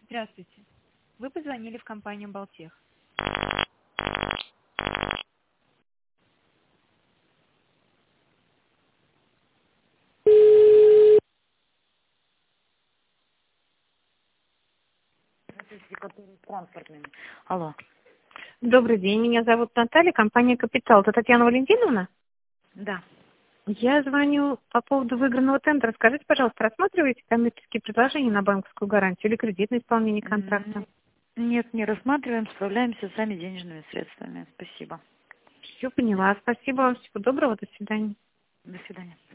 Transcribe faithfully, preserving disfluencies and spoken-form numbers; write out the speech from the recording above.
Здравствуйте. Вы позвонили в компанию «Балтех». Транспортными. Алло. Добрый день, меня зовут Наталья, компания «Капитал». Это Татьяна Валентиновна? Да. Я звоню по поводу выигранного тендера. Скажите, пожалуйста, рассматриваете коммерческие предложения на банковскую гарантию или кредитное исполнение контракта? М, Нет, не рассматриваем, справляемся сами денежными средствами. Спасибо. Все поняла. Спасибо вам. Всего доброго. До свидания. До свидания.